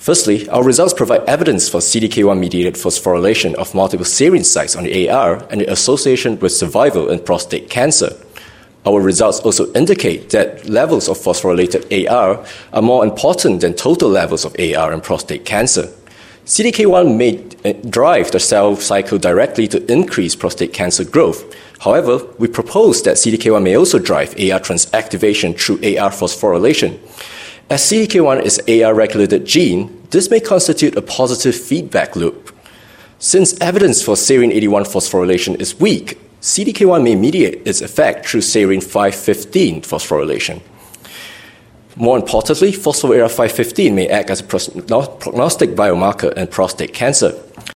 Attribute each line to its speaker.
Speaker 1: Firstly, our results provide evidence for CDK1-mediated phosphorylation of multiple serine sites on the AR and the association with survival in prostate cancer. Our results also indicate that levels of phosphorylated AR are more important than total levels of AR in prostate cancer. CDK1 may drive the cell cycle directly to increase prostate cancer growth. However, we propose that CDK1 may also drive AR transactivation through AR phosphorylation. As CDK1 is an AR-regulated gene, this may constitute a positive feedback loop. Since evidence for serine 81 phosphorylation is weak, CDK1 may mediate its effect through serine 515 phosphorylation. More importantly, phospho-AR 515 may act as a prognostic biomarker in prostate cancer.